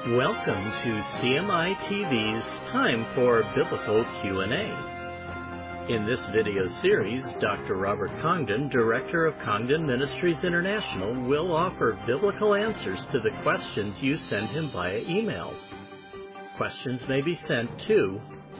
Welcome to CMI TV's Time for Biblical Q&A. In this video series, Dr. Robert Congdon, Director of Congdon Ministries International, will offer biblical answers to the questions you send him via email. Questions may be sent to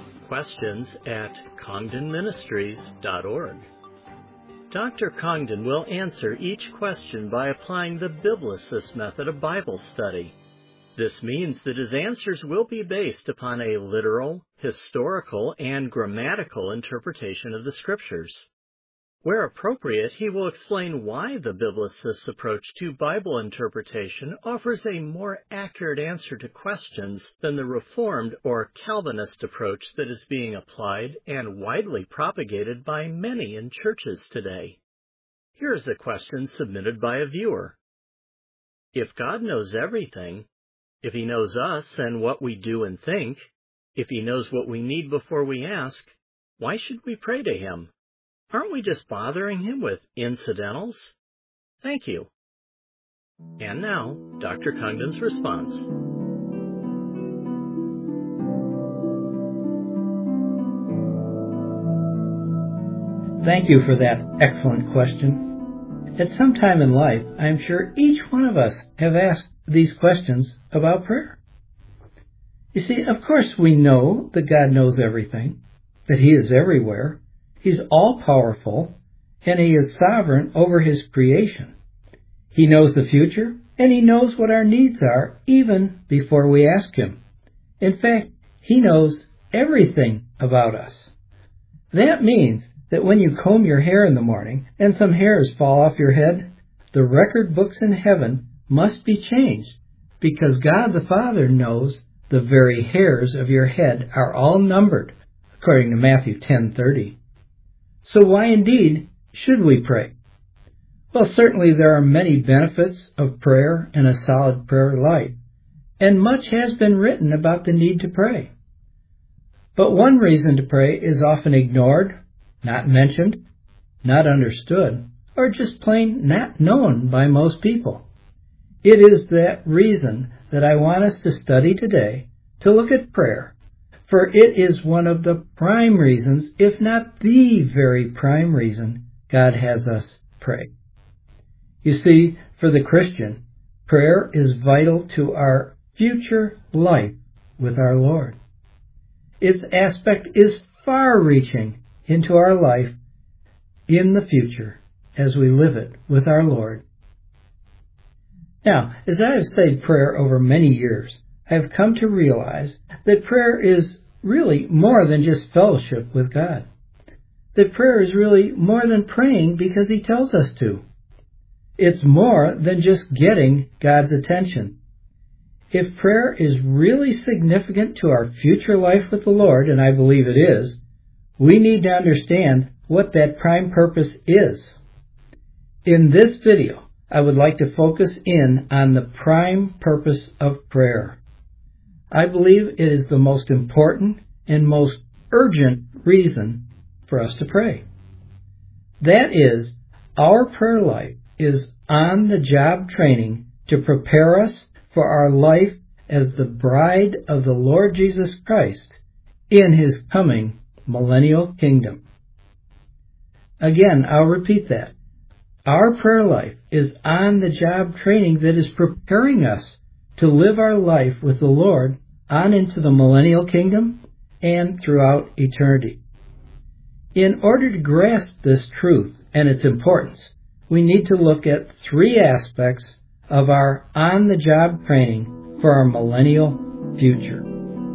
questions@congdonministries.org. Dr. Congdon will answer each question by applying the Biblicist method of Bible study. This means that his answers will be based upon a literal, historical, and grammatical interpretation of the Scriptures. Where appropriate, he will explain why the Biblicist approach to Bible interpretation offers a more accurate answer to questions than the Reformed or Calvinist approach that is being applied and widely propagated by many in churches today. Here is a question submitted by a viewer. If God knows everything, if He knows us and what we do and think, if He knows what we need before we ask, why should we pray to Him? Aren't we just bothering Him with incidentals? Thank you. And now, Dr. Congdon's response. Thank you for that excellent question. At some time in life, I am sure each one of us have asked these questions about prayer. You see, of course we know that God knows everything, that He is everywhere, He's all-powerful, and He is sovereign over His creation. He knows the future, and He knows what our needs are even before we ask Him. In fact, He knows everything about us. That means that when you comb your hair in the morning and some hairs fall off your head, the record books in heaven must be changed, because God the Father knows the very hairs of your head are all numbered, according to Matthew 10:30. So why indeed should we pray? Well, certainly there are many benefits of prayer and a solid prayer life, and much has been written about the need to pray. But one reason to pray is often ignored, not mentioned, not understood, or just plain not known by most people. It is that reason that I want us to study today, to look at prayer, for it is one of the prime reasons, if not the very prime reason, God has us pray. You see, for the Christian, prayer is vital to our future life with our Lord. Its aspect is far-reaching into our life in the future as we live it with our Lord. Now, as I have studied prayer over many years, I have come to realize that prayer is really more than just fellowship with God. That prayer is really more than praying because He tells us to. It's more than just getting God's attention. If prayer is really significant to our future life with the Lord, and I believe it is, we need to understand what that prime purpose is. In this video, I would like to focus in on the prime purpose of prayer. I believe it is the most important and most urgent reason for us to pray. That is, our prayer life is on-the-job training to prepare us for our life as the bride of the Lord Jesus Christ in His coming millennial kingdom. Again, I'll repeat that. Our prayer life is on-the-job training that is preparing us to live our life with the Lord on into the millennial kingdom and throughout eternity. In order to grasp this truth and its importance, we need to look at three aspects of our on-the-job training for our millennial future.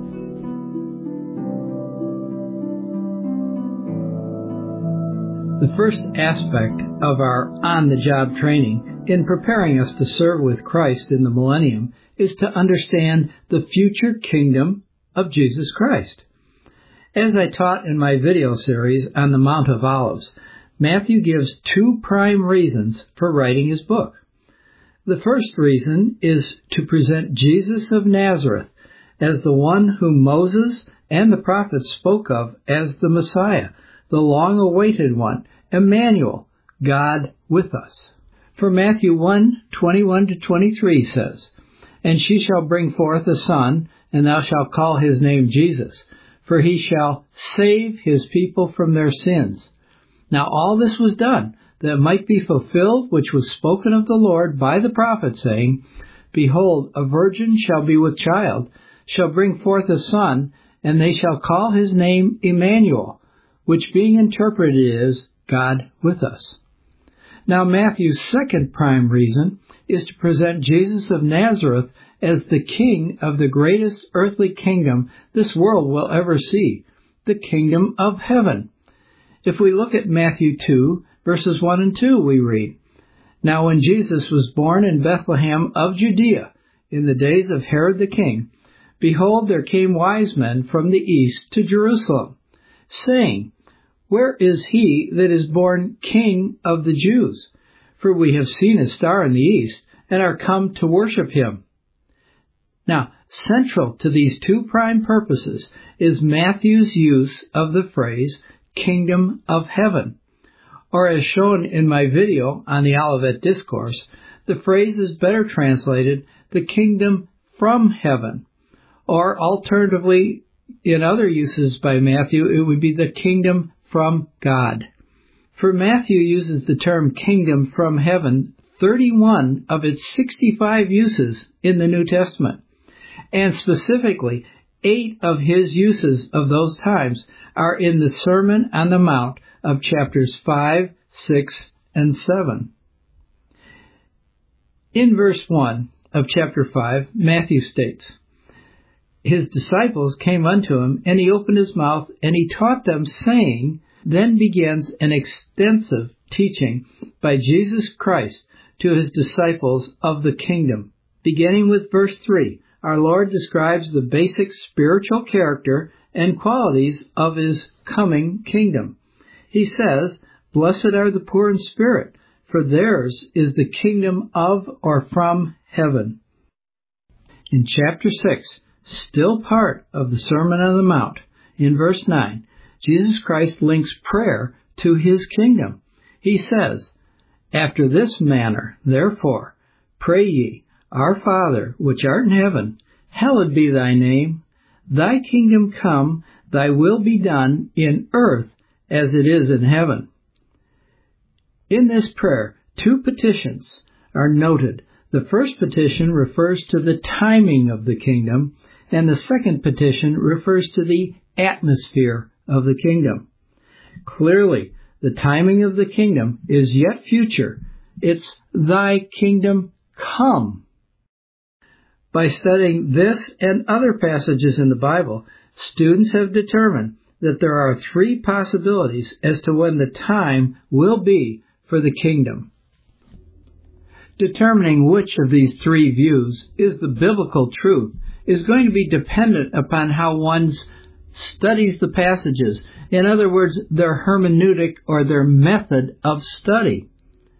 The first aspect of our on-the-job training in preparing us to serve with Christ in the millennium is to understand the future kingdom of Jesus Christ. As I taught in my video series on the Mount of Olives, Matthew gives two prime reasons for writing his book. The first reason is to present Jesus of Nazareth as the one whom Moses and the prophets spoke of as the Messiah, the long-awaited one, Emmanuel, God with us. For Matthew 1:21-23 says, And she shall bring forth a son, and thou shalt call his name Jesus, for he shall save his people from their sins. Now all this was done, that it might be fulfilled which was spoken of the Lord by the prophet, saying, Behold, a virgin shall be with child, shall bring forth a son, and they shall call his name Emmanuel, which being interpreted is, God with us. Now Matthew's second prime reason is to present Jesus of Nazareth as the king of the greatest earthly kingdom this world will ever see, the kingdom of heaven. If we look at Matthew 2, verses 1 and 2, we read, Now when Jesus was born in Bethlehem of Judea, in the days of Herod the king, behold, there came wise men from the east to Jerusalem, saying, Where is he that is born King of the Jews? For we have seen his star in the east, and are come to worship him. Now, central to these two prime purposes is Matthew's use of the phrase, Kingdom of Heaven. Or as shown in my video on the Olivet Discourse, the phrase is better translated, the Kingdom from Heaven. Or alternatively, in other uses by Matthew, it would be the Kingdom from God. For Matthew uses the term Kingdom from Heaven 31 of its 65 uses in the New Testament. And specifically, 8 of his uses of those times are in the Sermon on the Mount of chapters 5, 6, and 7. In verse 1 of chapter 5, Matthew states, His disciples came unto him, and he opened his mouth, and he taught them, saying, Then begins an extensive teaching by Jesus Christ to his disciples of the kingdom. Beginning with verse 3, our Lord describes the basic spiritual character and qualities of his coming kingdom. He says, Blessed are the poor in spirit, for theirs is the kingdom of or from heaven. In chapter 6, still part of the Sermon on the Mount, in verse 9, Jesus Christ links prayer to his kingdom. He says, After this manner, therefore, pray ye, Our Father, which art in heaven, hallowed be thy name. Thy kingdom come, thy will be done in earth as it is in heaven. In this prayer, 2 petitions are noted. The first petition refers to the timing of the kingdom, and the second petition refers to the atmosphere of the kingdom. Clearly, the timing of the kingdom is yet future. It's thy kingdom come. By studying this and other passages in the Bible, students have determined that there are 3 possibilities as to when the time will be for the kingdom. Determining which of these 3 views is the biblical truth is going to be dependent upon how one studies the passages. In other words, their hermeneutic or their method of study.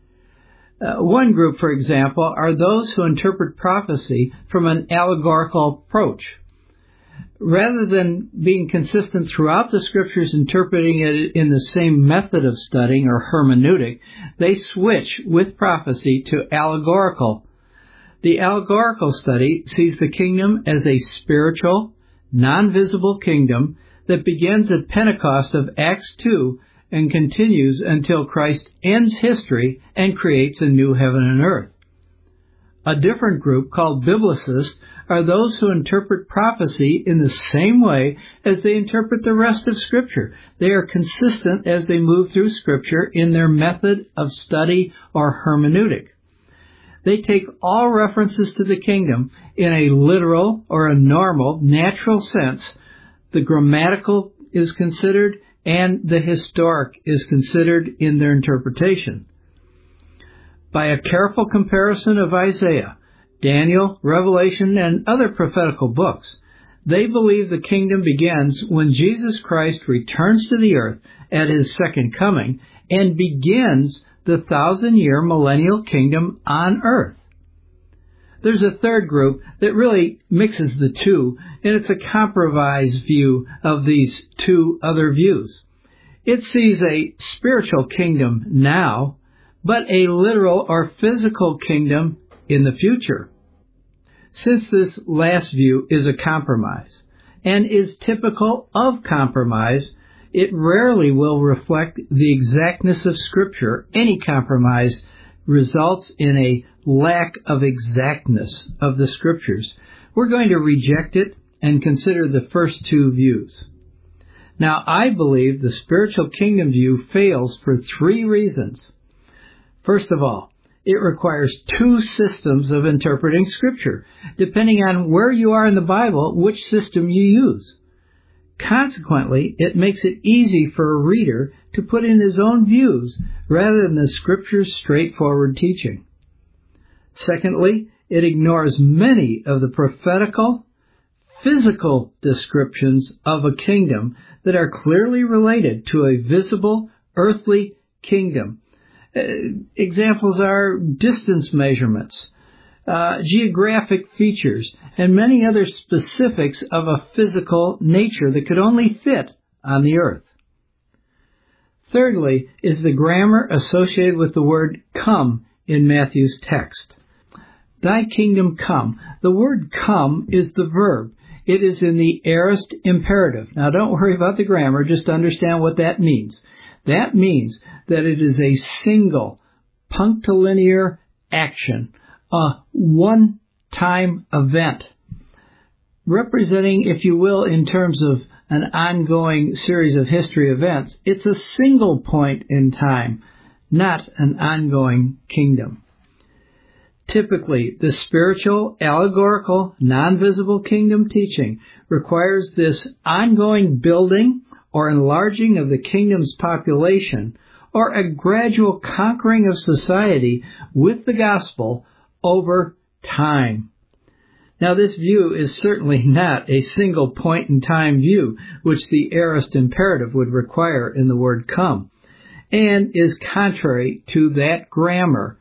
One group, for example, are those who interpret prophecy from an allegorical approach. Rather than being consistent throughout the Scriptures, interpreting it in the same method of studying or hermeneutic, they switch with prophecy to allegorical. The allegorical study sees the kingdom as a spiritual, non-visible kingdom that begins at Pentecost of Acts 2 and continues until Christ ends history and creates a new heaven and earth. A different group, called biblicists, are those who interpret prophecy in the same way as they interpret the rest of Scripture. They are consistent as they move through Scripture in their method of study or hermeneutic. They take all references to the kingdom in a literal or a normal, natural sense. The grammatical is considered, and the historic is considered in their interpretation. By a careful comparison of Isaiah, Daniel, Revelation, and other prophetical books, they believe the kingdom begins when Jesus Christ returns to the earth at his second coming and begins the 1,000-year millennial kingdom on earth. There's a third group that really mixes the two, and it's a compromised view of these 2 other views. It sees a spiritual kingdom now, but a literal or physical kingdom in the future. Since this last view is a compromise and is typical of compromise, it rarely will reflect the exactness of Scripture. Any compromise results in a lack of exactness of the Scriptures. We're going to reject it and consider the first two views. Now, I believe the spiritual kingdom view fails for three reasons. First of all, it requires two systems of interpreting Scripture, depending on where you are in the Bible, which system you use. Consequently, it makes it easy for a reader to put in his own views rather than the Scripture's straightforward teaching. Secondly, it ignores many of the prophetical, physical descriptions of a kingdom that are clearly related to a visible, earthly kingdom. Examples are distance measurements, geographic features, and many other specifics of a physical nature that could only fit on the earth. Thirdly is the grammar associated with the word come in Matthew's text. Thy kingdom come. The word come is the verb. It is in the aorist imperative. Now don't worry about the grammar, just understand what that means. That means that it is a single, punctilinear action, a one-time event, representing, if you will, in terms of an ongoing series of history events. It's a single point in time, not an ongoing kingdom. Typically, the spiritual, allegorical, non-visible kingdom teaching requires this ongoing building or enlarging of the kingdom's population, or a gradual conquering of society with the gospel over time. Now, this view is certainly not a single point-in-time view, which the aorist imperative would require in the word come, and is contrary to that grammar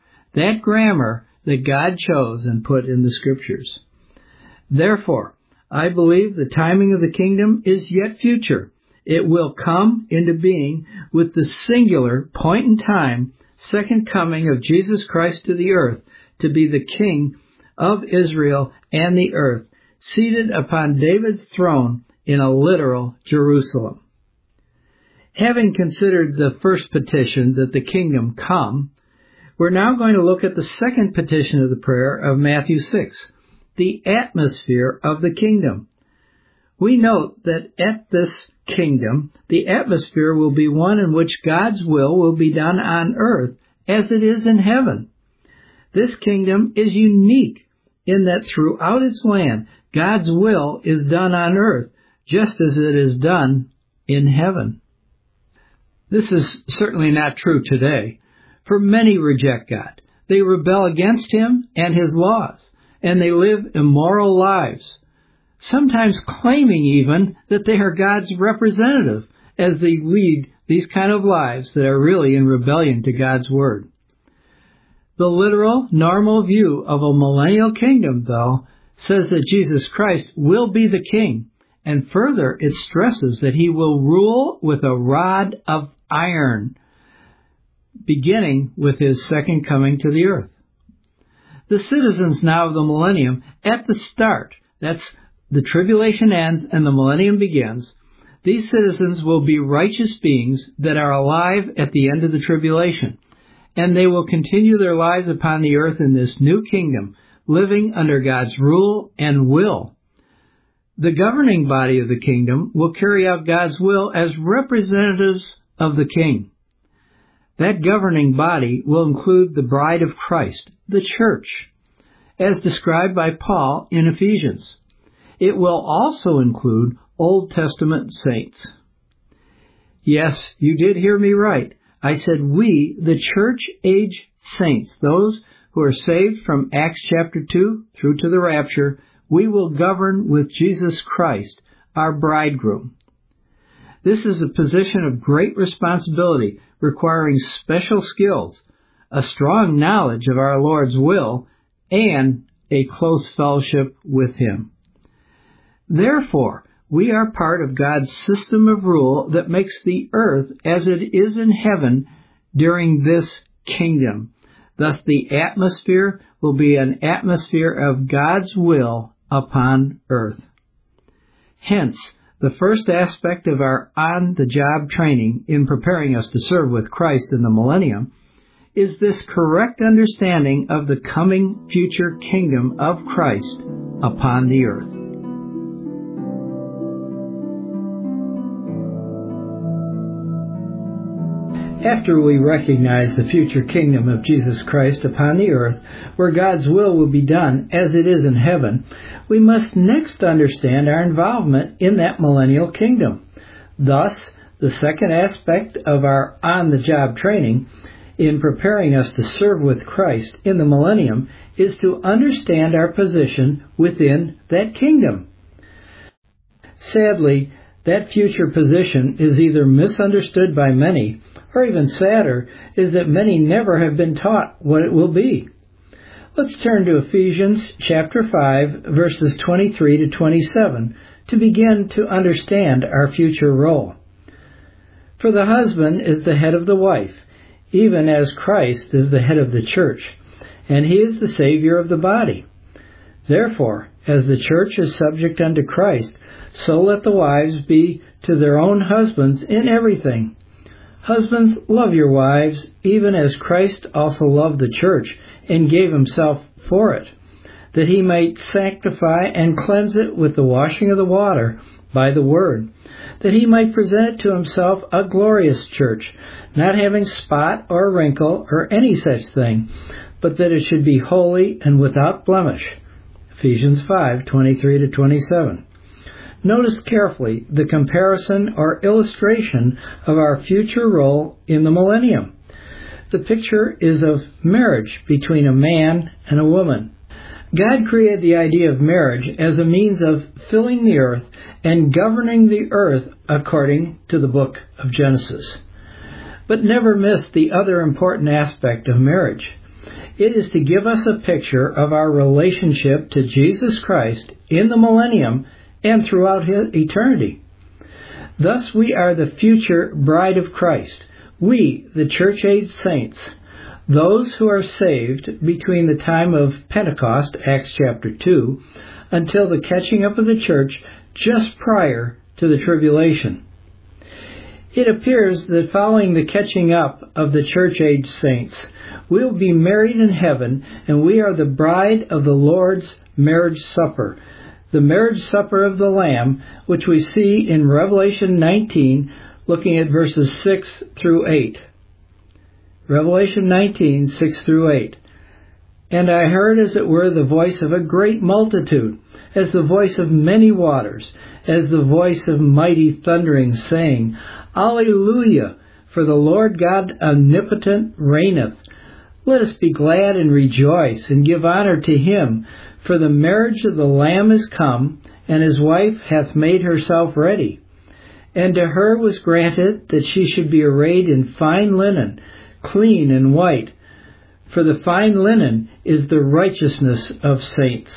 that God chose and put in the Scriptures. Therefore, I believe the timing of the kingdom is yet future. It will come into being with the singular point in time, second coming of Jesus Christ to the earth to be the King of Israel and the earth, seated upon David's throne in a literal Jerusalem. Having considered the first petition that the kingdom come, we're now going to look at the second petition of the prayer of Matthew 6, the atmosphere of the kingdom. We note that at this kingdom, the atmosphere will be one in which God's will be done on earth as it is in heaven. This kingdom is unique in that throughout its land, God's will is done on earth just as it is done in heaven. This is certainly not true today, for many reject God. They rebel against Him and His laws, and they live immoral lives, sometimes claiming even that they are God's representative as they lead these kind of lives that are really in rebellion to God's Word. The literal, normal view of a millennial kingdom, though, says that Jesus Christ will be the king, and further it stresses that He will rule with a rod of iron, beginning with His second coming to the earth. The citizens now of the millennium, at the start, that's the tribulation ends and the millennium begins, these citizens will be righteous beings that are alive at the end of the tribulation, and they will continue their lives upon the earth in this new kingdom, living under God's rule and will. The governing body of the kingdom will carry out God's will as representatives of the king. That governing body will include the bride of Christ, the church, as described by Paul in Ephesians. It will also include Old Testament saints. Yes, you did hear me right. I said we, the church-age saints, those who are saved from Acts chapter 2 through to the rapture, we will govern with Jesus Christ, our bridegroom. This is a position of great responsibility, requiring special skills, a strong knowledge of our Lord's will, and a close fellowship with Him. Therefore, we are part of God's system of rule that makes the earth as it is in heaven during this kingdom. Thus the atmosphere will be an atmosphere of God's will upon earth. Hence, the first aspect of our on-the-job training in preparing us to serve with Christ in the millennium is this correct understanding of the coming future kingdom of Christ upon the earth. After we recognize the future kingdom of Jesus Christ upon the earth, where God's will be done as it is in heaven, we must next understand our involvement in that millennial kingdom. Thus, the second aspect of our on-the-job training in preparing us to serve with Christ in the millennium is to understand our position within that kingdom. Sadly, that future position is either misunderstood by many, or even sadder, is that many never have been taught what it will be. Let's turn to Ephesians chapter 5, verses 23 to 27, to begin to understand our future role. For the husband is the head of the wife, even as Christ is the head of the church, and he is the Savior of the body. Therefore, as the church is subject unto Christ, so let the wives be to their own husbands in everything. Husbands, love your wives, even as Christ also loved the church and gave himself for it, that he might sanctify and cleanse it with the washing of the water by the word, that he might present it to himself a glorious church, not having spot or wrinkle or any such thing, but that it should be holy and without blemish. Ephesians 5:23 to 27. Notice carefully the comparison or illustration of our future role in the millennium. The picture is of marriage between a man and a woman. God created the idea of marriage as a means of filling the earth and governing the earth according to the book of Genesis. But never miss the other important aspect of marriage. It is to give us a picture of our relationship to Jesus Christ in the millennium and throughout eternity. Thus we are the future bride of Christ. We, the church-age saints, those who are saved between the time of Pentecost, Acts chapter 2, until the catching up of the church just prior to the tribulation. It appears that following the catching up of the church-age saints, we'll be married in heaven, and we are the bride of the Lord's marriage supper, the marriage supper of the Lamb, which we see in Revelation 19, looking at verses 6 through 8. Revelation 19, 6 through 8. And I heard as it were the voice of a great multitude, as the voice of many waters, as the voice of mighty thundering, saying, Alleluia, for the Lord God omnipotent reigneth. Let us be glad and rejoice, and give honor to him, for the marriage of the Lamb is come, and his wife hath made herself ready. And to her was granted that she should be arrayed in fine linen, clean and white, for the fine linen is the righteousness of saints.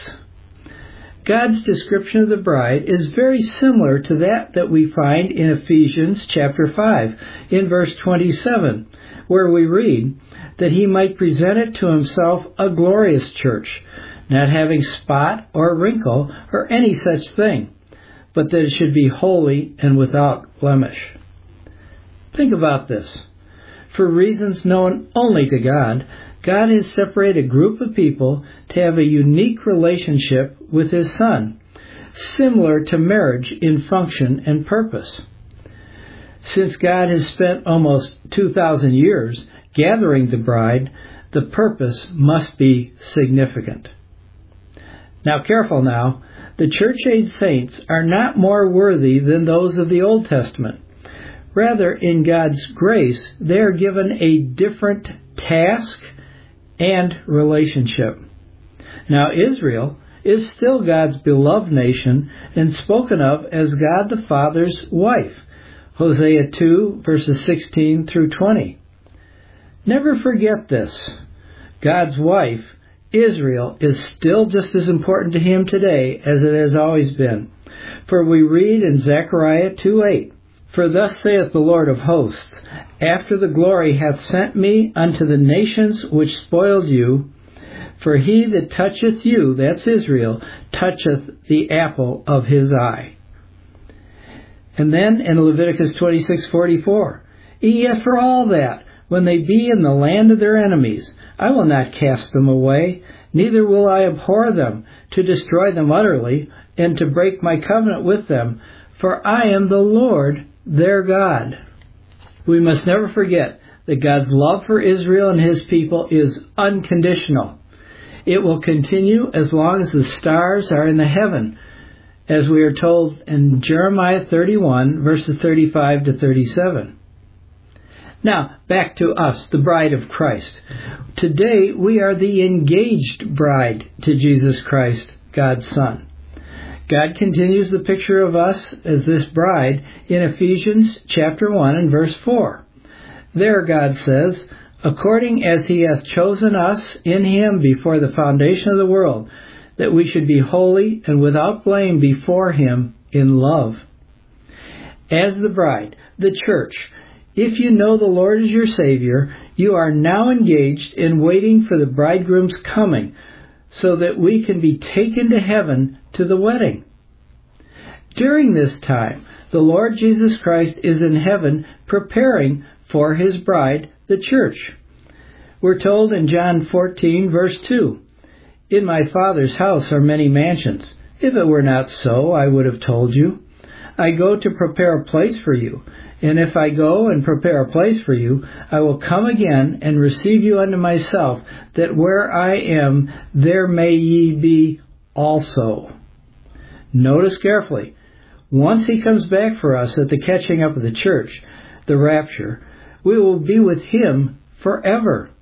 God's description of the bride is very similar to that we find in Ephesians chapter 5, in verse 27, where we read that he might present it to himself a glorious church, not having spot or wrinkle or any such thing, but that it should be holy and without blemish. Think about this. For reasons known only to God, God has separated a group of people to have a unique relationship with his Son, similar to marriage in function and purpose. Since God has spent almost 2,000 years gathering the bride, the purpose must be significant. Now, careful now, the church-age saints are not more worthy than those of the Old Testament. Rather, in God's grace, they are given a different task and relationship. Now, Israel is still God's beloved nation and spoken of as God the Father's wife, Hosea 2, verses 16 through 20. Never forget this. God's wife, Israel, is still just as important to him today as it has always been. For we read in Zechariah 2:8, For thus saith the Lord of hosts, after the glory hath sent me unto the nations which spoiled you, for he that toucheth you, that's Israel, toucheth the apple of his eye. And then in Leviticus 26:44, yet for all that, when they be in the land of their enemies, I will not cast them away, neither will I abhor them, to destroy them utterly, and to break my covenant with them, for I am the Lord their God. We must never forget that God's love for Israel and his people is unconditional. It will continue as long as the stars are in the heaven, as we are told in Jeremiah 31, verses 35 to 37. Now, back to us, the bride of Christ. Today, we are the engaged bride to Jesus Christ, God's Son. God continues the picture of us as this bride in Ephesians chapter 1 and verse 4. There God says, according as he hath chosen us in him before the foundation of the world, that we should be holy and without blame before him in love. As the bride, the church, if you know the Lord as your Savior, you are now engaged in waiting for the bridegroom's coming, so that we can be taken to heaven to the wedding. During this time, the Lord Jesus Christ is in heaven preparing for his bride, the church. We're told in John 14, verse 2, in my Father's house are many mansions. If it were not so, I would have told you. I go to prepare a place for you. And if I go and prepare a place for you, I will come again and receive you unto myself, that where I am, there may ye be also. Notice carefully. Once he comes back for us at the catching up of the church, the rapture, we will be with him forever.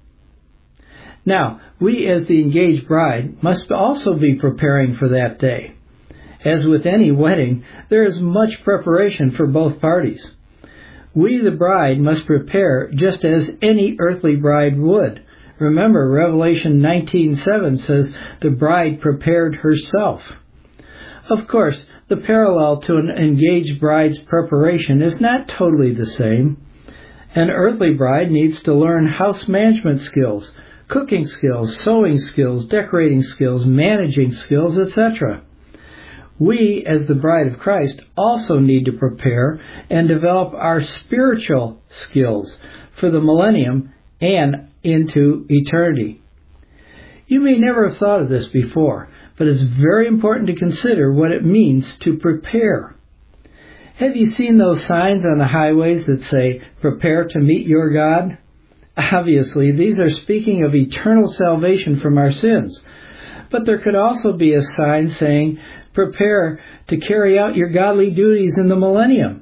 Now, we as the engaged bride must also be preparing for that day. As with any wedding, there is much preparation for both parties. We, the bride, must prepare just as any earthly bride would. Remember, Revelation 19:7 says, the bride prepared herself. Of course, the parallel to an engaged bride's preparation is not totally the same. An earthly bride needs to learn house management skills, cooking skills, sewing skills, decorating skills, managing skills, etc. We, as the bride of Christ, also need to prepare and develop our spiritual skills for the millennium and into eternity. You may never have thought of this before, but it's very important to consider what it means to prepare. Have you seen those signs on the highways that say, prepare to meet your God? Obviously, these are speaking of eternal salvation from our sins. But there could also be a sign saying, prepare to carry out your godly duties in the millennium.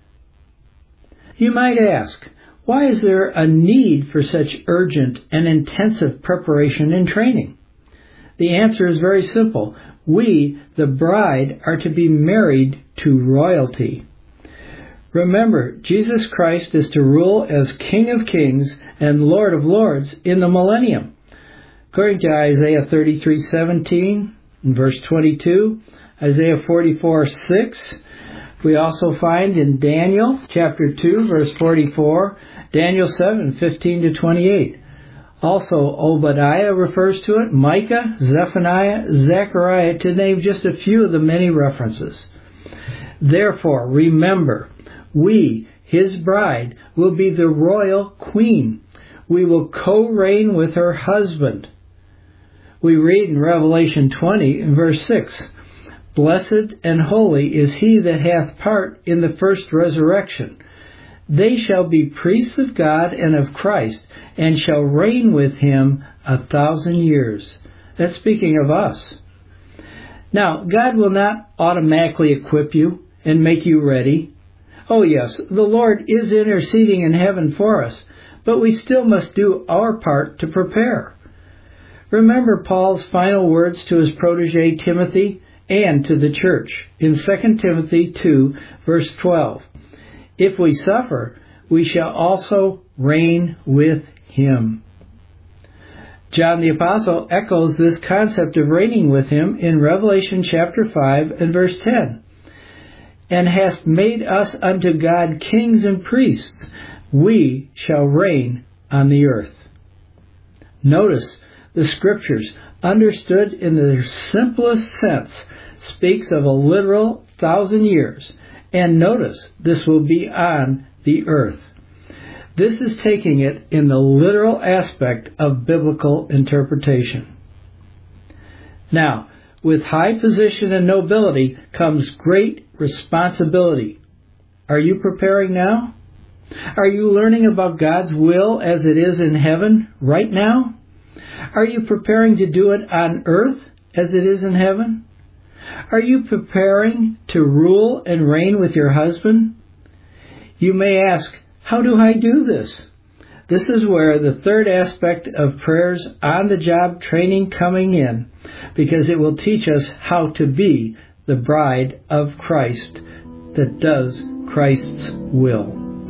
You might ask, why is there a need for such urgent and intensive preparation and training? The answer is very simple. We, the bride, are to be married to royalty. Remember, Jesus Christ is to rule as King of Kings and Lord of Lords in the millennium. According to Isaiah 33:17 and verse 22, Isaiah 44:6, we also find in Daniel chapter 2, verse 44, Daniel 7:15 to 28. Also, Obadiah refers to it, Micah, Zephaniah, Zechariah, to name just a few of the many references. Therefore, remember, we, his bride, will be the royal queen. We will co-reign with her husband. We read in Revelation 20, in verse 6, blessed and holy is he that hath part in the first resurrection. They shall be priests of God and of Christ, and shall reign with him 1,000 years. That's speaking of us. Now, God will not automatically equip you and make you ready. Oh yes, the Lord is interceding in heaven for us, but we still must do our part to prepare. Remember Paul's final words to his protege Timothy and to the church in 2 Timothy 2, verse 12. If we suffer, we shall also reign with him. John the Apostle echoes this concept of reigning with him in Revelation chapter 5 and verse 10. and hast made us unto God kings and priests, we shall reign on the earth. Notice the Scriptures, understood in their simplest sense, speaks of a literal 1,000 years, and notice this will be on the earth. This is taking it in the literal aspect of biblical interpretation. Now, with high position and nobility comes great responsibility. Are you preparing now? Are you learning about God's will as it is in heaven right now? Are you preparing to do it on earth as it is in heaven? Are you preparing to rule and reign with your husband? You may ask, how do I do this? This is where the third aspect of prayer's on-the-job training coming in, because it will teach us how to be the bride of Christ that does Christ's will.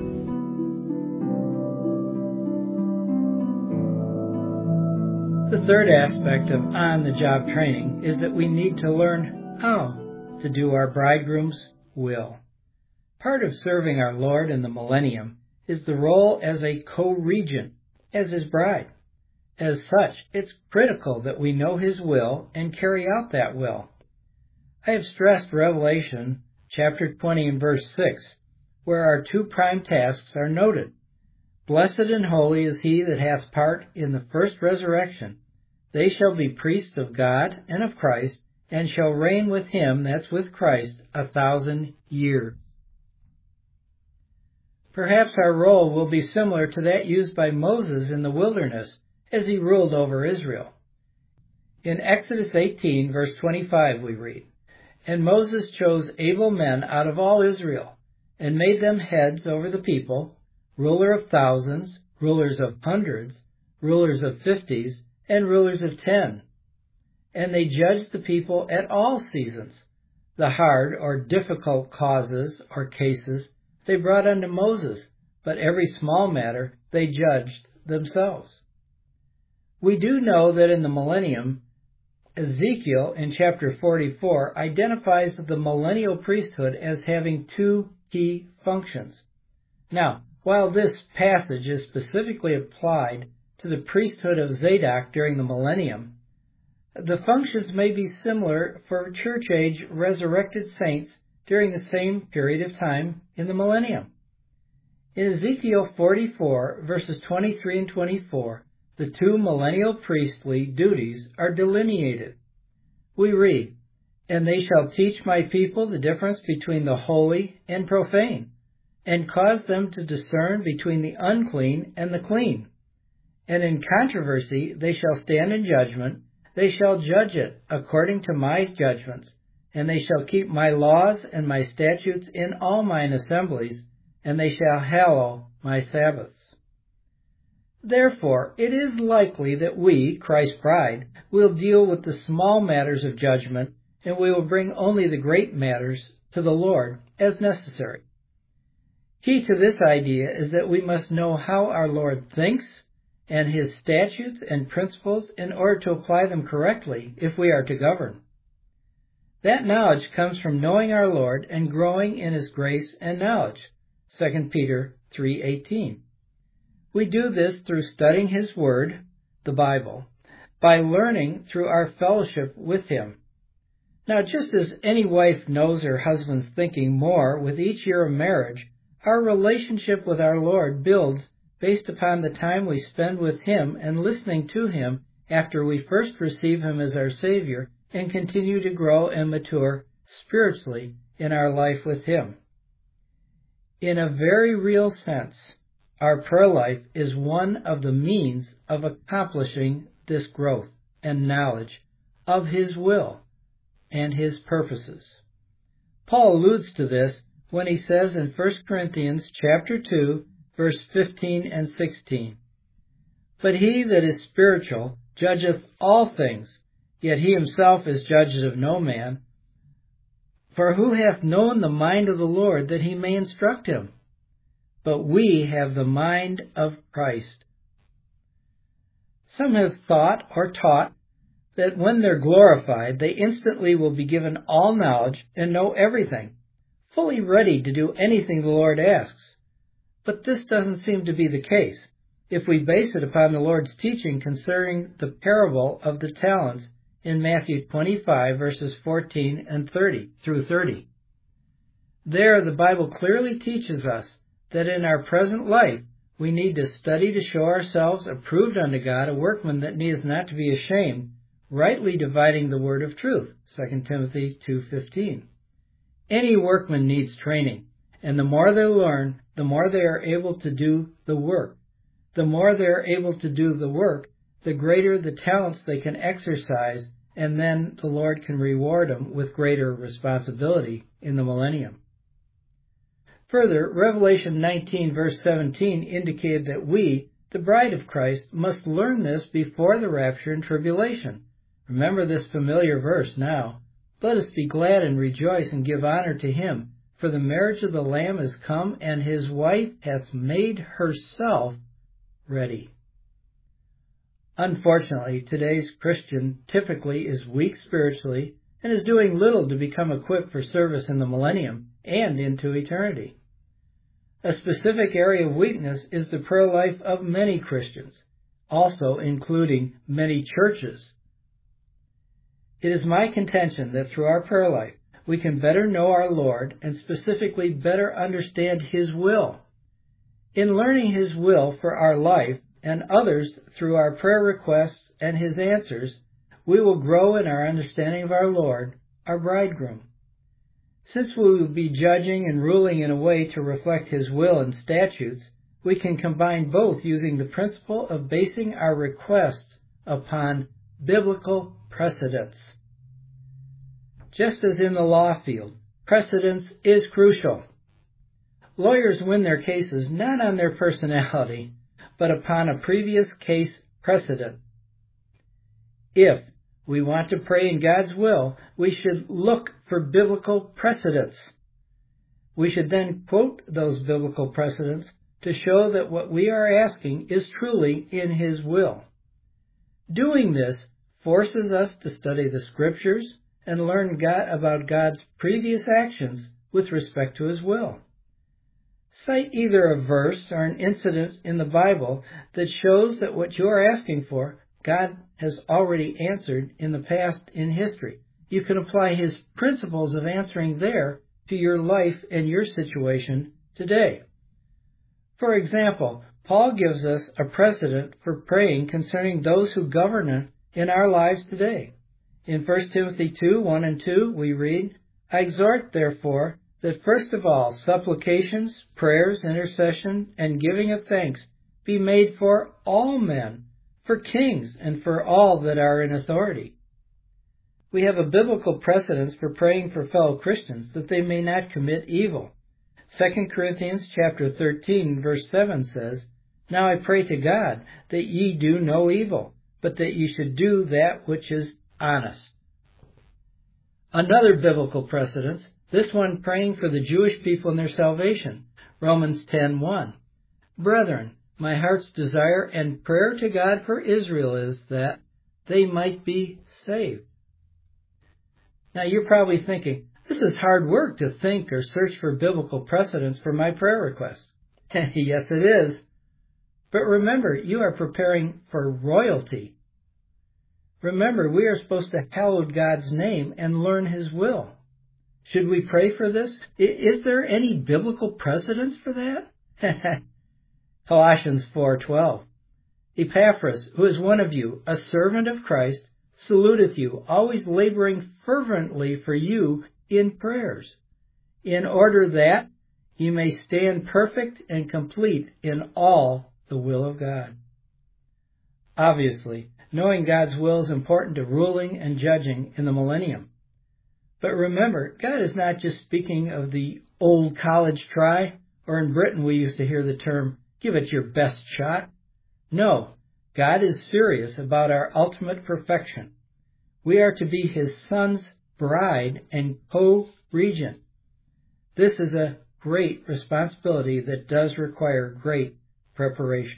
The third aspect of on-the-job training is that we need to learn how to do our bridegroom's will. Part of serving our Lord in the millennium is the role as a co-regent, as His bride. As such, it's critical that we know His will and carry out that will. I have stressed Revelation chapter 20 and verse 6, where our two prime tasks are noted. Blessed and holy is he that hath part in the first resurrection. They shall be priests of God and of Christ, and shall reign with Him, that's with Christ, 1,000 years. Perhaps our role will be similar to that used by Moses in the wilderness as he ruled over Israel. In Exodus 18, verse 25, we read, And Moses chose able men out of all Israel, and made them heads over the people, ruler of thousands, rulers of hundreds, rulers of 50s, and rulers of 10. And they judged the people at all seasons. The hard or difficult causes or cases they brought unto Moses, but every small matter they judged themselves. We do know that in the millennium, Ezekiel in chapter 44 identifies the millennial priesthood as having two key functions. Now, while this passage is specifically applied to the priesthood of Zadok during the millennium, the functions may be similar for church-age resurrected saints during the same period of time in the millennium. In Ezekiel 44, verses 23 and 24, the two millennial priestly duties are delineated. We read, And they shall teach my people the difference between the holy and profane, and cause them to discern between the unclean and the clean. And in controversy they shall stand in judgment, they shall judge it according to my judgments, and they shall keep my laws and my statutes in all mine assemblies, and they shall hallow my Sabbaths. Therefore, it is likely that we, Christ's bride, will deal with the small matters of judgment, and we will bring only the great matters to the Lord as necessary. Key to this idea is that we must know how our Lord thinks and His statutes and principles in order to apply them correctly if we are to govern. That knowledge comes from knowing our Lord and growing in His grace and knowledge, 2 Peter 3:18. We do this through studying His Word, the Bible, by learning through our fellowship with Him. Now, just as any wife knows her husband's thinking more with each year of marriage, our relationship with our Lord builds based upon the time we spend with Him and listening to Him after we first receive Him as our Savior and continue to grow and mature spiritually in our life with Him. In a very real sense, our prayer life is one of the means of accomplishing this growth and knowledge of His will and His purposes. Paul alludes to this when he says in 1 Corinthians chapter 2, verse 15 and 16, But he that is spiritual judgeth all things, yet he himself is judged of no man. For who hath known the mind of the Lord that he may instruct him? But we have the mind of Christ. Some have thought or taught that when they're glorified, they instantly will be given all knowledge and know everything, fully ready to do anything the Lord asks. But this doesn't seem to be the case if we base it upon the Lord's teaching concerning the parable of the talents in Matthew 25, verses 14 and 30 through 30. There, the Bible clearly teaches us that in our present life, we need to study to show ourselves approved unto God, a workman that needeth not to be ashamed, rightly dividing the word of truth, 2 Timothy 2:15. Any workman needs training, and the more they learn, the more they are able to do the work. The more they are able to do the work, the greater the talents they can exercise, and then the Lord can reward them with greater responsibility in the millennium. Further, Revelation 19, verse 17 indicated that we, the bride of Christ, must learn this before the rapture and tribulation. Remember this familiar verse now. Let us be glad and rejoice and give honor to him, for the marriage of the Lamb is come, and his wife hath made herself ready. Unfortunately, today's Christian typically is weak spiritually and is doing little to become equipped for service in the millennium and into eternity. A specific area of weakness is the prayer life of many Christians, also including many churches. It is my contention that through our prayer life, we can better know our Lord and specifically better understand His will. In learning His will for our life and others through our prayer requests and His answers, we will grow in our understanding of our Lord, our bridegroom. Since we will be judging and ruling in a way to reflect His will and statutes, we can combine both using the principle of basing our requests upon biblical precedents. Just as in the law field, precedence is crucial. Lawyers win their cases not on their personality, but upon a previous case precedent. If we want to pray in God's will, we should look for biblical precedents. We should then quote those biblical precedents to show that what we are asking is truly in His will. Doing this forces us to study the Scriptures and learn about God's previous actions with respect to His will. Cite either a verse or an incident in the Bible that shows that what you are asking for, God has already answered in the past in history. You can apply His principles of answering there to your life and your situation today. For example, Paul gives us a precedent for praying concerning those who govern in our lives today. In 1 Timothy 2, 1 and 2, we read, I exhort, therefore, that first of all supplications, prayers, intercession, and giving of thanks be made for all men, for kings, and for all that are in authority. We have a biblical precedence for praying for fellow Christians that they may not commit evil. 2 Corinthians chapter 13, verse 7 says, Now I pray to God that ye do no evil, but that ye should do that which is honest. Another biblical precedence, this one praying for the Jewish people and their salvation. Romans 10:1. Brethren, my heart's desire and prayer to God for Israel is that they might be saved. Now you're probably thinking, this is hard work to think or search for biblical precedents for my prayer request. Yes, it is. But remember, you are preparing for royalty. Remember, we are supposed to hallow God's name and learn His will. Should we pray for this? Is there any biblical precedence for that? Colossians 4:12. Epaphras, who is one of you, a servant of Christ, saluteth you, always laboring fervently for you in prayers, in order that ye may stand perfect and complete in all the will of God. Obviously, knowing God's will is important to ruling and judging in the millennium. But remember, God is not just speaking of the old college try, or in Britain we used to hear the term, give it your best shot. No, God is serious about our ultimate perfection. We are to be His Son's bride and co-regent. This is a great responsibility that does require great preparation.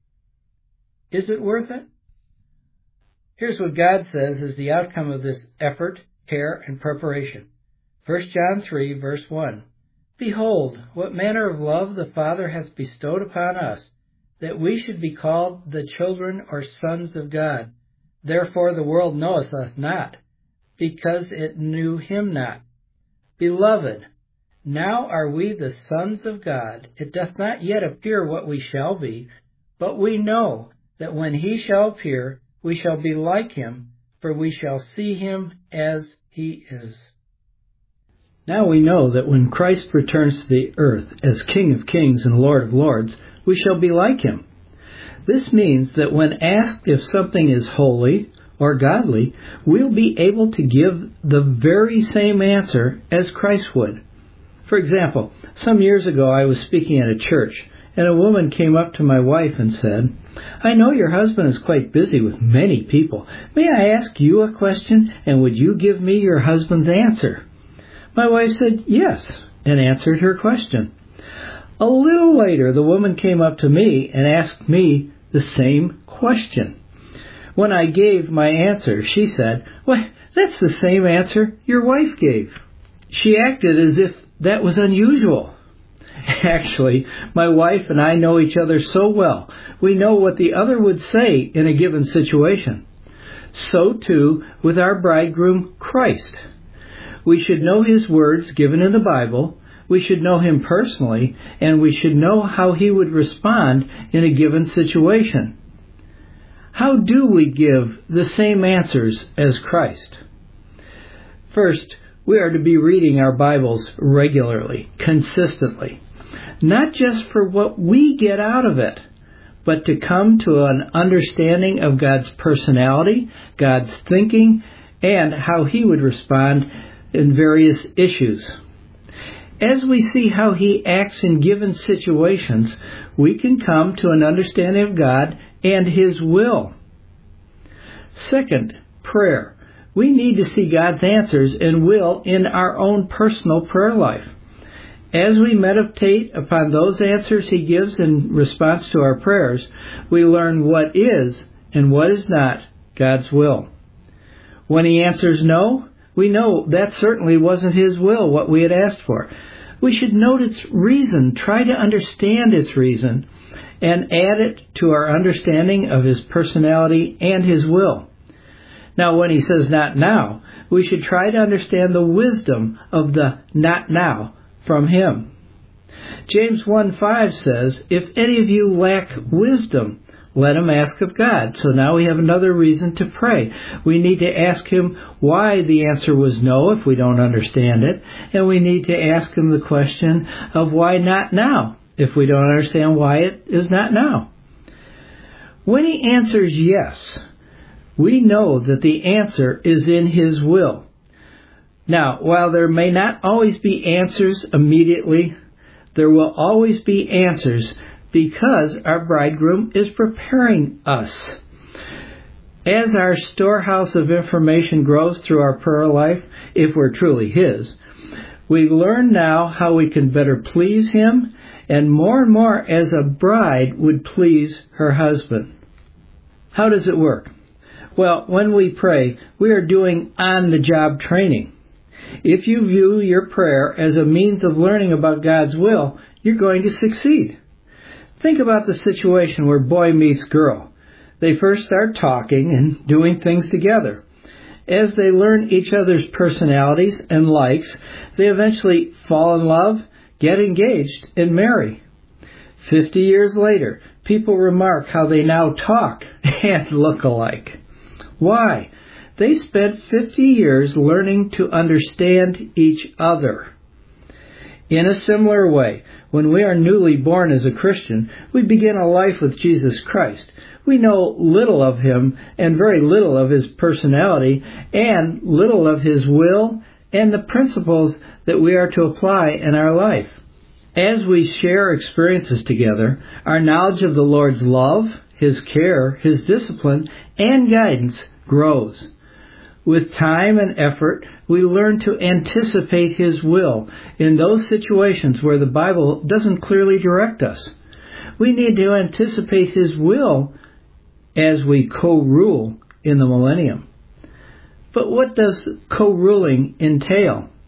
Is it worth it? Here's what God says is the outcome of this effort, care, and preparation. 1 John 3, verse 1. Behold, what manner of love the Father hath bestowed upon us, that we should be called the children or sons of God. Therefore the world knoweth us not, because it knew him not. Beloved, now are we the sons of God. It doth not yet appear what we shall be, but we know that when he shall appear, we shall be like him, for we shall see him as he is. Now we know that when Christ returns to the earth as King of Kings and Lord of Lords, we shall be like him. This means that when asked if something is holy or godly, we'll be able to give the very same answer as Christ would. For example, some years ago I was speaking at a church, and a woman came up to my wife and said, "I know your husband is quite busy with many people. May I ask you a question, and would you give me your husband's answer?" My wife said yes, and answered her question. A little later, the woman came up to me and asked me the same question. When I gave my answer, she said, "Well, that's the same answer your wife gave." She acted as if that was unusual. Actually, my wife and I know each other so well, we know what the other would say in a given situation. So too with our bridegroom, Christ. We should know his words given in the Bible, we should know him personally, and we should know how he would respond in a given situation. How do we give the same answers as Christ? First, we are to be reading our Bibles regularly, consistently, not just for what we get out of it, but to come to an understanding of God's personality, God's thinking, and how he would respond in various issues. As we see how he acts in given situations, we can come to an understanding of God and his will. Second, prayer. We need to see God's answers and will in our own personal prayer life. As we meditate upon those answers he gives in response to our prayers, we learn what is and what is not God's will. When he answers no, we know that certainly wasn't his will, what we had asked for. We should note its reason, try to understand its reason, and add it to our understanding of his personality and his will. Now, when he says not now, we should try to understand the wisdom of the not now from him. James 1:5 says, "If any of you lack wisdom, let him ask of God." So now we have another reason to pray. We need to ask him why the answer was no if we don't understand it, and we need to ask him the question of why not now if we don't understand why it is not now. When he answers yes, we know that the answer is in his will. Now, while there may not always be answers immediately, there will always be answers because our bridegroom is preparing us. As our storehouse of information grows through our prayer life, if we're truly his, we learn now how we can better please him, and more as a bride would please her husband. How does it work? Well, when we pray, we are doing on-the-job training. If you view your prayer as a means of learning about God's will, you're going to succeed. Think about the situation where boy meets girl. They first start talking and doing things together. As they learn each other's personalities and likes, they eventually fall in love, get engaged, and marry. 50 years later, people remark how they now talk and look alike. Why? They spent 50 years learning to understand each other. In a similar way, when we are newly born as a Christian, we begin a life with Jesus Christ. We know little of him and very little of his personality and little of his will and the principles that we are to apply in our life. As we share experiences together, our knowledge of the Lord's love, his care, his discipline, and guidance grows. With time and effort, we learn to anticipate his will in those situations where the Bible doesn't clearly direct us. We need to anticipate his will as we co-rule in the millennium. But what does co-ruling entail?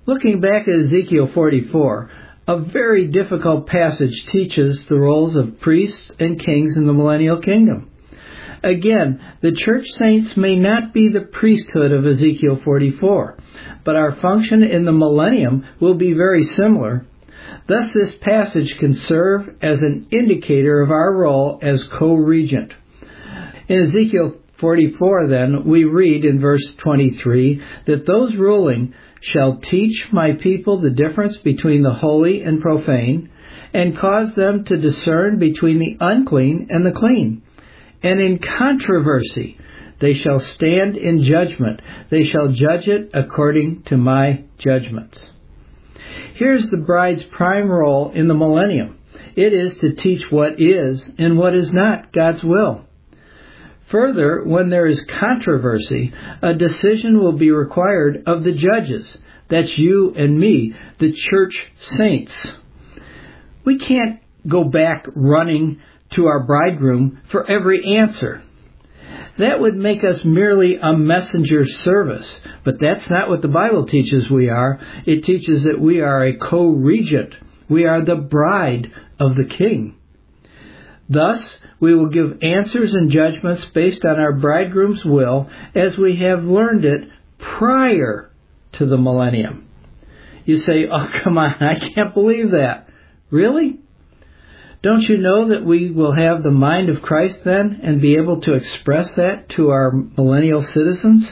Looking back at Ezekiel 44, a very difficult passage teaches the roles of priests and kings in the millennial kingdom. Again, the church saints may not be the priesthood of Ezekiel 44, but our function in the millennium will be very similar. Thus, this passage can serve as an indicator of our role as co-regent. In Ezekiel 44, then, we read in verse 23 that those ruling shall teach my people the difference between the holy and profane, and cause them to discern between the unclean and the clean. And in controversy they shall stand in judgment. They shall judge it according to my judgments. Here's the bride's prime role in the millennium. It is to teach what is and what is not God's will. Further, when there is controversy, a decision will be required of the judges. That's you and me, the church saints. We can't go back running to our bridegroom for every answer. That would make us merely a messenger service, but that's not what the Bible teaches we are. It teaches that we are a co-regent. We are the bride of the King. Thus, we will give answers and judgments based on our bridegroom's will as we have learned it prior to the millennium. You say, oh, come on, I can't believe that. Really? Don't you know that we will have the mind of Christ then and be able to express that to our millennial citizens?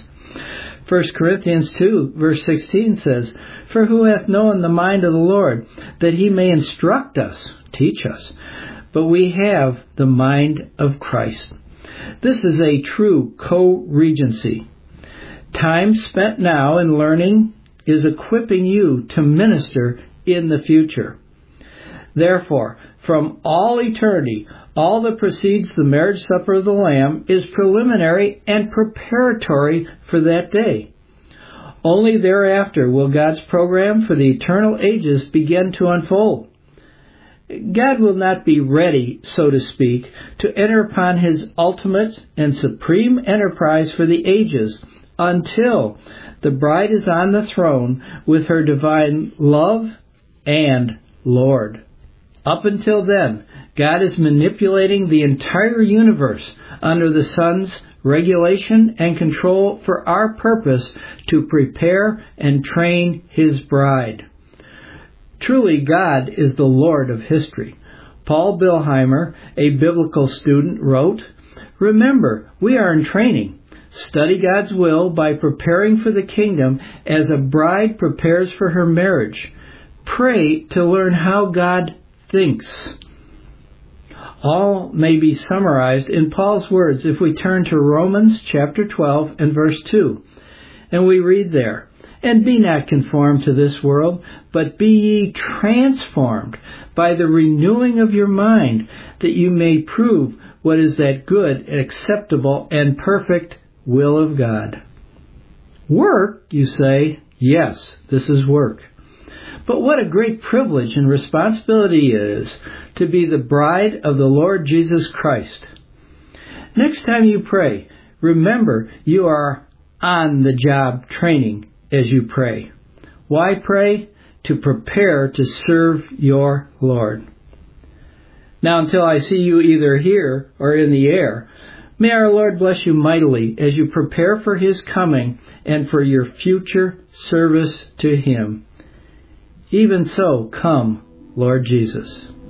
1 Corinthians 2, verse 16 says, For who hath known the mind of the Lord, that he may instruct us, teach us? But we have the mind of Christ. This is a true co-regency. Time spent now in learning is equipping you to minister in the future. Therefore, from all eternity, all that precedes the marriage supper of the Lamb is preliminary and preparatory for that day. Only thereafter will God's program for the eternal ages begin to unfold. God will not be ready, so to speak, to enter upon His ultimate and supreme enterprise for the ages until the bride is on the throne with her divine love and Lord. Up until then, God is manipulating the entire universe under the Son's regulation and control for our purpose to prepare and train His bride. Truly, God is the Lord of history. Paul Bilheimer, a biblical student, wrote, Remember, we are in training. Study God's will by preparing for the kingdom as a bride prepares for her marriage. Pray to learn how God thinks. All may be summarized in Paul's words if we turn to Romans chapter 12 and verse 2. And we read there, And be not conformed to this world, but be ye transformed by the renewing of your mind, that you may prove what is that good, acceptable, and perfect will of God. Work, you say? Yes, this is work. But what a great privilege and responsibility it is to be the bride of the Lord Jesus Christ. Next time you pray, remember you are on the job training as you pray. Why pray? To prepare to serve your Lord. Now, until I see you either here or in the air, may our Lord bless you mightily as you prepare for His coming and for your future service to Him. Even so, come, Lord Jesus.